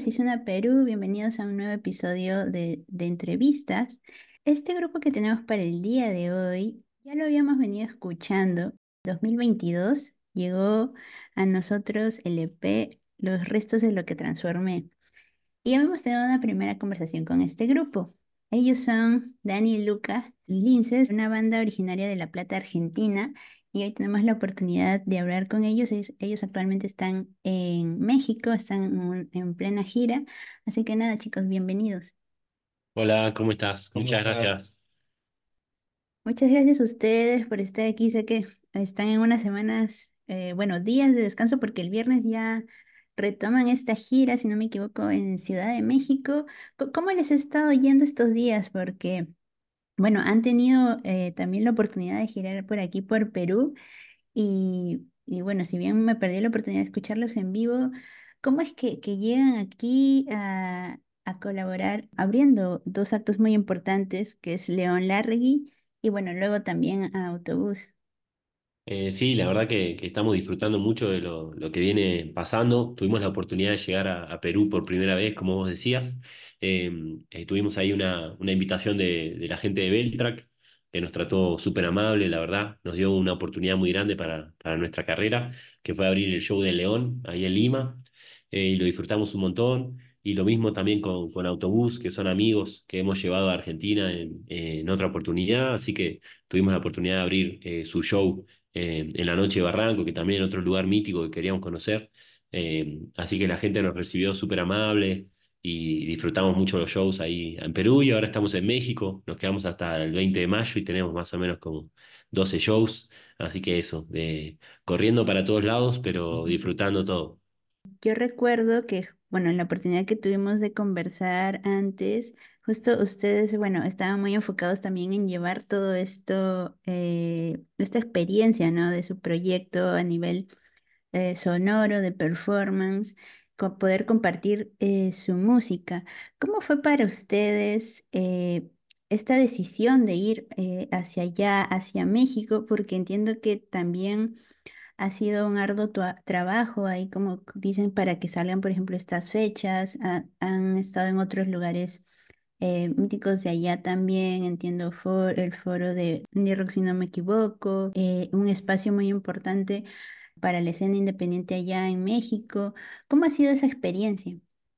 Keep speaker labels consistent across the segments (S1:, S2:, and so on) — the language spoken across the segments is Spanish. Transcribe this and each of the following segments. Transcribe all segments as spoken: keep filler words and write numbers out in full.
S1: de Season Perú, bienvenidos a un nuevo episodio de, de entrevistas. Este grupo que tenemos para el día de hoy, ya lo habíamos venido escuchando. dos mil veintidós llegó a nosotros el E P Los restos de lo que transformé. Y ya hemos tenido una primera conversación con este grupo. Ellos son Dani y Lucas Linces, una banda originaria de La Plata, Argentina, y hoy tenemos la oportunidad de hablar con ellos. Ellos, ellos actualmente están en México, están en, un- en plena gira, así que nada, chicos, bienvenidos.
S2: Hola, ¿cómo estás?
S1: ¿Cómo
S2: Muchas
S1: estás?
S2: gracias.
S1: Muchas gracias a ustedes por estar aquí. Sé que están en unas semanas, eh, bueno, días de descanso porque el viernes ya retoman esta gira, si no me equivoco, en Ciudad de México. Co- ¿Cómo les ha estado yendo estos días? Porque, bueno, han tenido eh, también la oportunidad de girar por aquí, por Perú. Y, y bueno, si bien me perdí la oportunidad de escucharlos en vivo, ¿cómo es que, que llegan aquí a, a colaborar abriendo dos actos muy importantes, que es León Larregui y bueno, luego también a Autobús?
S2: Eh, sí, la verdad que, que estamos disfrutando mucho de lo, lo que viene pasando. Tuvimos la oportunidad de llegar a, a Perú por primera vez, como vos decías. Eh, eh, tuvimos ahí una, una invitación de, de la gente de Beltrack, que nos trató súper amable, la verdad. Nos dio una oportunidad muy grande para, para nuestra carrera, que fue abrir el show de León, ahí en Lima. Eh, y lo disfrutamos un montón. Y lo mismo también con, con Autobús, que son amigos que hemos llevado a Argentina en, en otra oportunidad. Así que tuvimos la oportunidad de abrir eh, su show eh, en la noche de Barranco, que también es otro lugar mítico que queríamos conocer. Eh, así que la gente nos recibió súper amable y disfrutamos mucho los shows ahí en Perú y ahora estamos en México. Nos quedamos hasta el veinte de mayo y tenemos más o menos como doce shows. Así que eso, de, corriendo para todos lados, pero disfrutando todo.
S1: Yo recuerdo que, bueno, en la oportunidad que tuvimos de conversar antes, justo ustedes, bueno, estaban muy enfocados también en llevar todo esto, eh, esta experiencia, ¿no? De su proyecto a nivel eh, sonoro, de performance, co- poder compartir eh, su música. ¿Cómo fue para ustedes eh, esta decisión de ir eh, hacia allá, hacia México? Porque entiendo que también ha sido un arduo tua- trabajo ahí, como dicen, para que salgan, por ejemplo, estas fechas. Ha- han estado en otros lugares eh, míticos de allá también, entiendo for- el foro de Indie Rock, si no me equivoco, eh, un espacio muy importante para la escena independiente allá en México. ¿Cómo ha sido esa experiencia?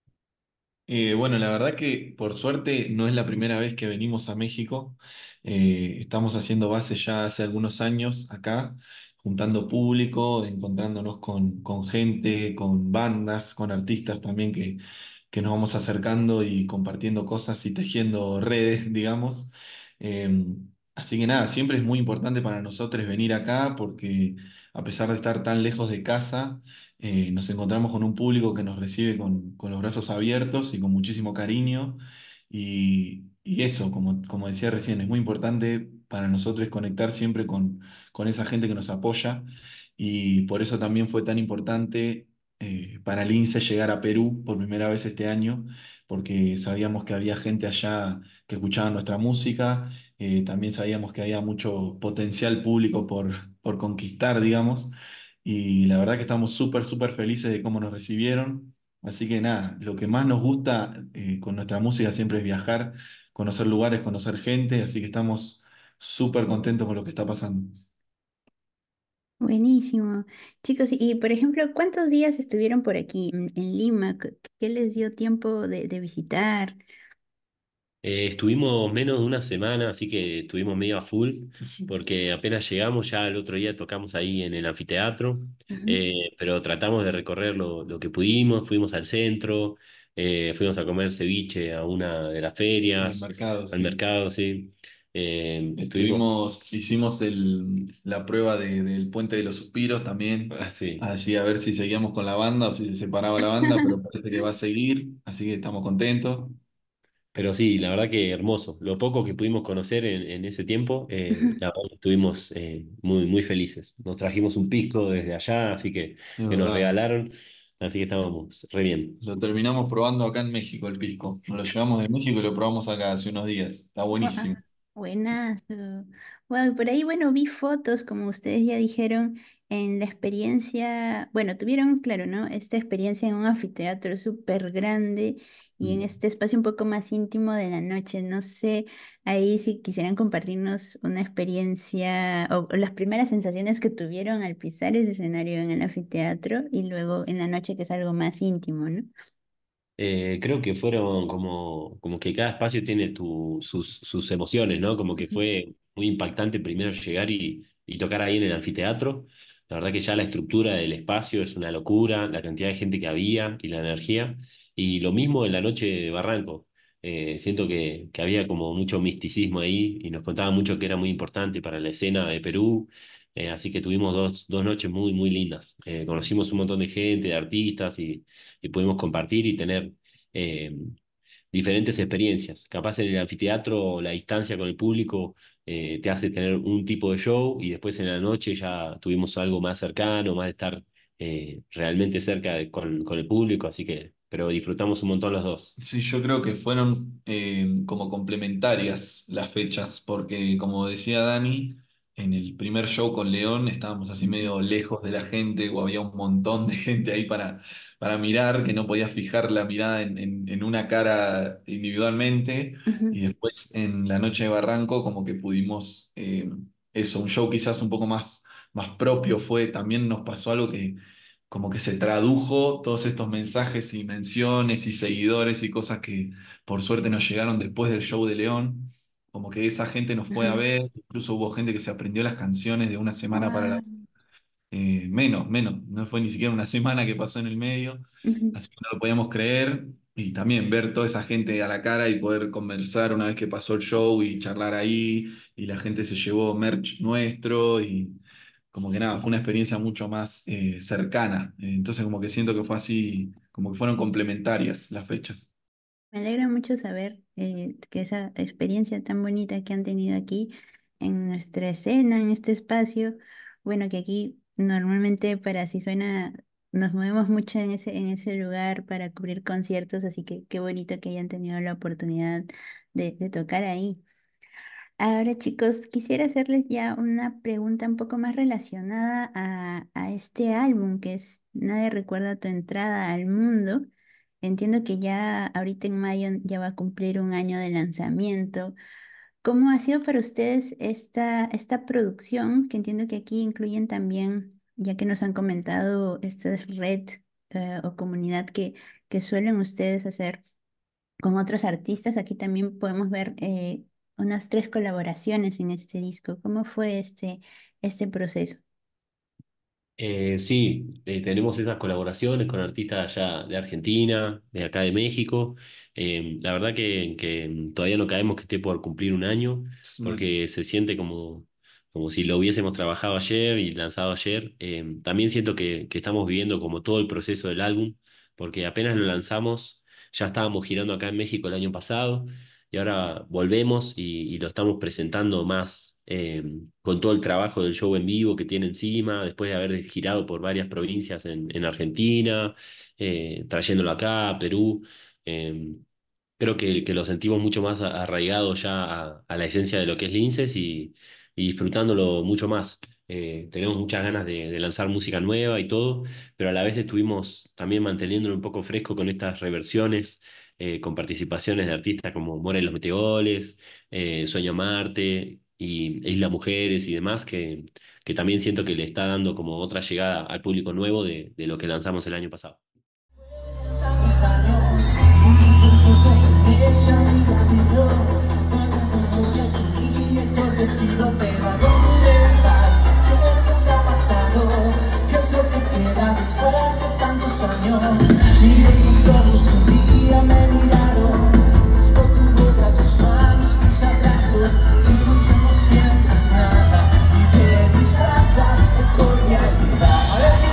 S3: Eh, bueno, la verdad que por suerte no es la primera vez que venimos a México. Eh, estamos haciendo base ya hace algunos años acá, juntando público, encontrándonos con, con gente, con bandas, con artistas también que, que nos vamos acercando y compartiendo cosas y tejiendo redes, digamos. Eh, Así que nada, siempre es muy importante para nosotros venir acá porque a pesar de estar tan lejos de casa, eh, nos encontramos con un público que nos recibe con, con los brazos abiertos y con muchísimo cariño. Y, y eso, como, como decía recién, es muy importante para nosotros conectar siempre con, con esa gente que nos apoya. Y por eso también fue tan importante eh, para Lince llegar a Perú por primera vez este año, porque sabíamos que había gente allá que escuchaba nuestra música. Eh, también sabíamos que había mucho potencial público por, por conquistar, digamos. Y la verdad que estamos súper, súper felices de cómo nos recibieron. Así que nada, lo que más nos gusta eh, con nuestra música siempre es viajar, conocer lugares, conocer gente. Así que estamos súper contentos con lo que está pasando.
S1: Buenísimo. Chicos, y por ejemplo, ¿cuántos días estuvieron por aquí en, en Lima? ¿Qué qué les dio tiempo de, de visitar?
S2: Eh, estuvimos menos de una semana, así que estuvimos medio a full,
S3: Sí.
S2: porque apenas llegamos, ya el otro día tocamos ahí en el anfiteatro,
S1: Ujú.
S2: eh, pero tratamos de recorrer lo, lo que pudimos, fuimos al centro, eh, fuimos a comer ceviche a una de las
S3: Al
S2: ferias,
S3: mercado,
S2: al
S3: sí.
S2: mercado, sí. Eh, estuvimos
S3: Estuvimos, hicimos el- la prueba de- del Puente de los Suspiros también,
S2: así.
S3: así a ver si seguíamos con la banda o si se separaba la banda, pero parece que va a seguir, así que estamos contentos.
S2: Pero sí, la verdad que hermoso. Lo poco que pudimos conocer en, en ese tiempo, eh, la verdad que estuvimos eh, muy, muy felices. Nos trajimos un pisco desde allá, así que,
S3: Es
S2: que nos
S3: verdad.
S2: regalaron, así que estábamos re bien.
S3: Lo terminamos probando acá en México, el pisco. Nos lo llevamos de México y lo probamos acá hace unos días. Está
S1: Gua-
S3: buenísimo.
S1: Buenazo. Bueno, por ahí, bueno, vi fotos, como ustedes ya dijeron, en la experiencia, bueno, tuvieron, claro, ¿no? Esta experiencia en un anfiteatro súper grande y en este espacio un poco más íntimo de la noche. No sé, ahí si quisieran compartirnos una experiencia o, o las primeras sensaciones que tuvieron al pisar ese escenario en el anfiteatro y luego en la noche que es algo más íntimo, ¿no?
S2: Eh, creo que fueron como, como que cada espacio tiene tu, sus, sus emociones, ¿no? Como que
S1: Ujú,
S2: fue muy impactante primero llegar y, y tocar ahí en el anfiteatro. La verdad que ya la estructura del espacio es una locura, la cantidad de gente que había y la energía. Y lo mismo en la noche de Barranco. Eh, siento que, que había como mucho misticismo ahí y nos contaban mucho que era muy importante para la escena de Perú. Eh, así que tuvimos dos, dos noches muy, muy lindas. Eh, conocimos un montón de gente, de artistas y y pudimos compartir y tener eh, diferentes experiencias. Capaz en el anfiteatro la distancia con el público eh, te hace tener un tipo de show y después en la noche ya tuvimos algo más cercano, más de estar eh, realmente cerca de- con, con el público, así que, pero disfrutamos un montón los dos.
S3: Sí, yo creo que fueron eh, como complementarias las fechas, porque como decía Dani, en el primer show con León estábamos así
S1: ujú,
S3: medio lejos de la gente, o había un montón de gente ahí para, para mirar, que no podías fijar la mirada en, en- en una cara individualmente, y
S1: ujú.
S3: después en la noche de Barranco como que pudimos, eh, eso, un show quizás un poco más, más propio fue, también nos pasó algo que como que se tradujo todos estos mensajes y menciones y seguidores y cosas que por suerte nos llegaron después del show de León, como que esa gente nos fue a
S1: Ajá.
S3: ver, incluso hubo gente que se aprendió las canciones de una semana para la
S1: Guau.
S3: eh, menos, menos, no fue ni siquiera una semana que pasó en el medio,
S1: Ujú.
S3: así que no lo podíamos creer. Y también ver toda esa gente a la cara y poder conversar una vez que pasó el show y charlar ahí, y la gente se llevó merch nuestro, y como que nada, fue una experiencia mucho más eh, cercana. Eh, entonces como que siento que fue así, como que fueron complementarias las fechas.
S1: Me alegra mucho saber eh, que esa experiencia tan bonita que han tenido aquí en nuestra escena, en este espacio, bueno, que aquí normalmente para Si Suena nos movemos mucho en ese, en ese lugar para cubrir conciertos, así que qué bonito que hayan tenido la oportunidad de, de tocar ahí. Ahora, chicos, quisiera hacerles ya una pregunta un poco más relacionada a, a este álbum, que es Nadie recuerda tu entrada al mundo. Entiendo que ya ahorita en mayo ya va a cumplir un año de lanzamiento. ¿Cómo ha sido para ustedes esta, esta producción? Que entiendo que aquí incluyen también, ya que nos han comentado, esta red eh, o comunidad que, que suelen ustedes hacer con otros artistas. Aquí también podemos ver eh, unas tres colaboraciones en este disco. ¿Cómo fue este, este proceso?
S2: Eh, sí, eh, tenemos esas colaboraciones con artistas allá de Argentina, de acá de México. Eh, la verdad que, que todavía no caemos que esté por cumplir un año,
S3: Es una-
S2: porque se siente como, como si lo hubiésemos trabajado ayer y lanzado ayer. Eh, también siento que, que estamos viviendo como todo el proceso del álbum, porque apenas lo lanzamos, ya estábamos girando acá en México el año pasado y ahora volvemos y, y lo estamos presentando más eh, con todo el trabajo del show en vivo que tiene encima, después de haber girado por varias provincias en, en Argentina, eh, trayéndolo acá, a Perú. eh, Creo que, que lo sentimos mucho más a- arraigado ya a, a la esencia de lo que es Linces y, y disfrutándolo mucho más. Eh, tenemos muchas ganas de, de lanzar música nueva y todo, pero a la vez estuvimos también manteniéndolo un poco fresco con estas reversiones, eh, con participaciones de artistas como Mora y los Meteoles, eh, Sueño Marte y e Isla Mujeres y demás, que, que también siento que le está dando como otra llegada al público nuevo de, de lo que lanzamos el año pasado.
S4: Tantos años, muchos ojos se han ido, cuántas noches y ensordecido, pero ¿a dónde vas? ¿Qué es lo que ha pasado? ¿Qué es lo que queda después de tantos años? Y esos ojos que un día me miraron, busco tu boca, tus manos, tus abrazos, y ya no sientes nada, y te disfrazas de cordialidad. A ver,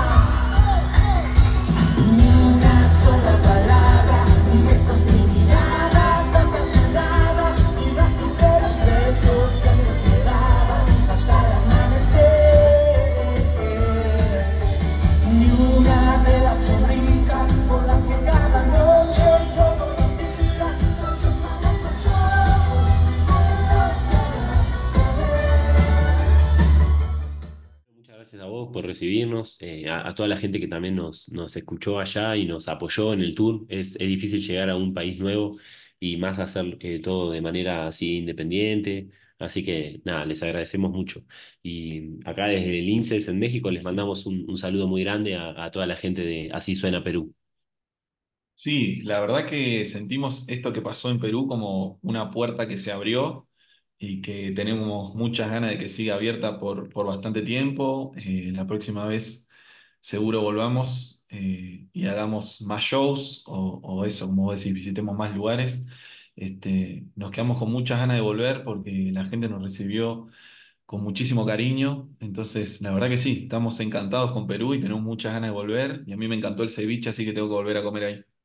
S4: ni una sola palabra, ni estas ni miradas, tantas cerradas, ni rastros de los besos que antes me dabas.
S2: por recibirnos, eh, a, a toda la gente que también nos, nos escuchó allá y nos apoyó en el tour. Es, es difícil llegar a un país nuevo y más hacer eh, todo de manera así independiente. Así que nada, les agradecemos mucho. Y acá desde el INSES en México les
S3: Sí.
S2: mandamos un, un saludo muy grande a, a toda la gente de Así Suena Perú.
S3: Sí, la verdad que sentimos esto que pasó en Perú como una puerta que se abrió y que tenemos muchas ganas de que siga abierta por, por bastante tiempo. Eh, la próxima vez seguro volvamos eh, y hagamos más shows o, o eso, como vos decís, visitemos más lugares. Este, nos quedamos con muchas ganas de volver porque la gente nos recibió con muchísimo cariño. Entonces, la verdad que sí, estamos encantados con Perú y tenemos muchas ganas de volver. Y a mí me encantó el ceviche, así que tengo que volver a comer ahí.